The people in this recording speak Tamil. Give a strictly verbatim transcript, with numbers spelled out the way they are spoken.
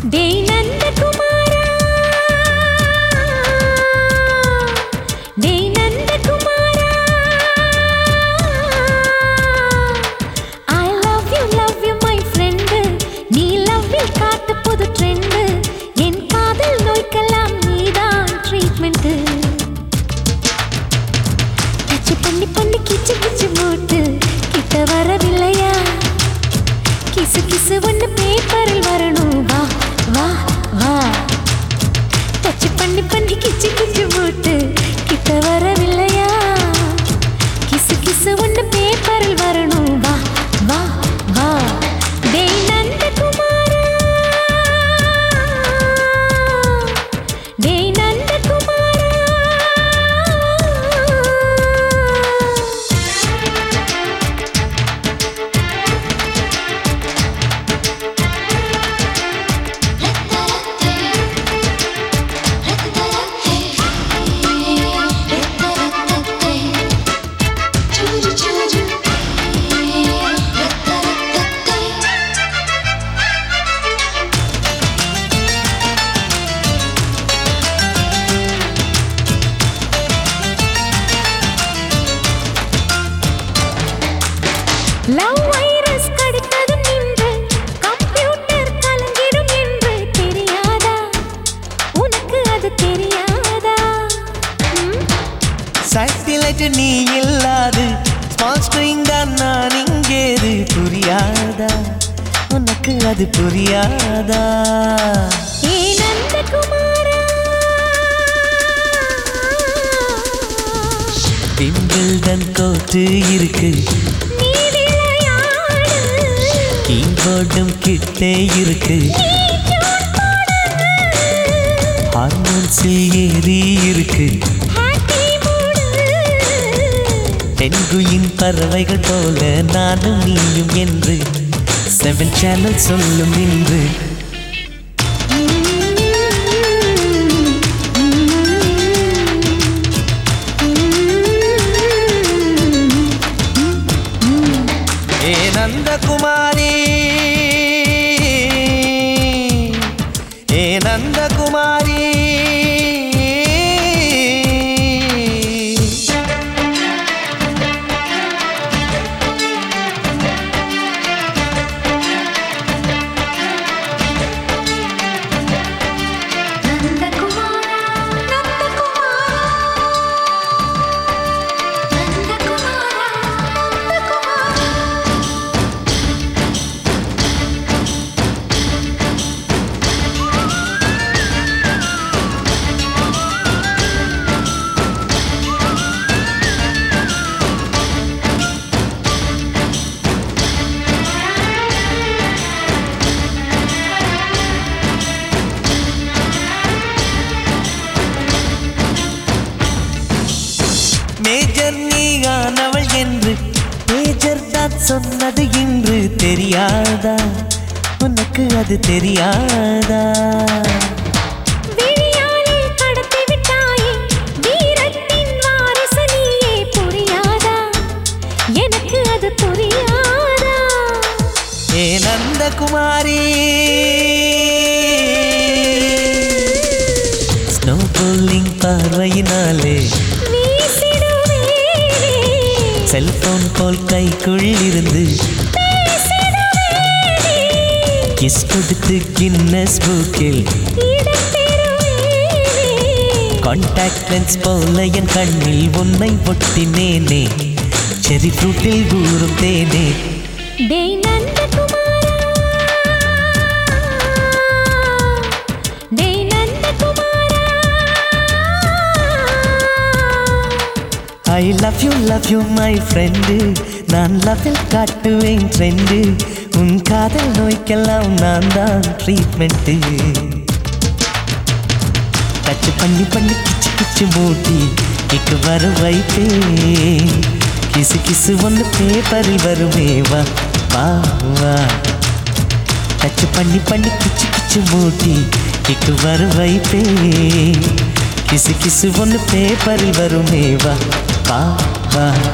டேய் நந்தகுமாரா டேய் நந்தகுமாரா I love you love you my friend நீ love வில் காட்டு புது ட்ரெண்ட் என் காதல் நோய்க்கெல்லாம் நீதான் ட்ரீட்மெண்ட் டச் பண்ணி பண்ணி கிச்சு கிச்சு மூட்டு கிட்ட வரவில்லையா கிசு கிசு ஒன்று பேப்பரில் வரணும் வா வா வா டச் பண்ணி பண்ணி கிச்சு கிச்சு மூட்டு கிட்ட வரவில்லையா கிசு கிசு ஒன்று பேப்பரில் வரணும் வா வா வா டேய் நந்தகுமாரா டேய் நந்தகுமாரா லவ் வைரஸ் கடித்ததும் நின்று கம்ப்யூட்டர் கலங்கிடும் என்று தெரியாதா உனக்கு அது தெரியாதா சாட்டிலைட் நீ இல்லாது ஸ்மால் ஸ்க்ரீன் தான் நான் இங்கேது புரியாதா உனக்கு அது புரியாதா ஏ நந்தகுமாரா விம்பிள்டன் கோட்டு இருக்கு நீ விளையாடு கீபோர்டும் கிட்டே இருக்கு நீ டியூன் போடு ஹார்மோன்ஸில் ஏறி இருக்கு ஹாப்பி மூடு தென்குயின் பறவைகள் போல நானும் நீயும் என்று செவன் சேனல் சொல்லும் இன்று ஏ நந்தகுமாரி ஏ நந்தகுமாரி நந்தகுமாரா நந்தகுமாரா நந்தகுமாரா நந்தகுமாரா மேஜர் நீயானவள் என்று மேஜர் தான் சொன்னது இன்று தெரியாதா உனக்கு அது தெரியாதா விழியாலில் கடத்தி விட்டாயே வீரத்தின் வாரிசு நீயே புரியாதா எனக்கு அது புரியாதா ஏ நந்தகுமாரி ஸ்னோ போலிங் பார்வையினாலே வீசிடுவேனே செல்போன் போல் கைக்குள் இருந்து பேசிடுவேனே கிஸ் கொடுத்து கின்னஸ் புக்கில் இடம் பெறுவேனே கான்டாக்ட் லென்ஸ் போல என் கண்ணில் உன்னை ஒட்டினேனே செரி ஃப்ரூட்டில் ஊறும் தேனே டேய் நந்தகுமாரா டேய் நந்தகுமாரா I love you love you my friend நான் லவ்வில் காட்டுவேன் ட்ரெண்டு உன் காதல் நோய்க்கெல்லாம் நான் தான் ட்ரீட்மெண்ட்டு டச் பண்ணி பண்ணி கிச்சு கிச்சு மூட்டி கிக்கு வர வைப்பேன் கிசு கிசு ஒன்று பேப்பரில் வருமே வா வா வா டச் பண்ணி பண்ணி கிச்சு கிச்சு மூட்டி கிக்கு வர வைப்பேன் கிசு கிசு ஒன்று பேப்பரில் வருமே வா வா வா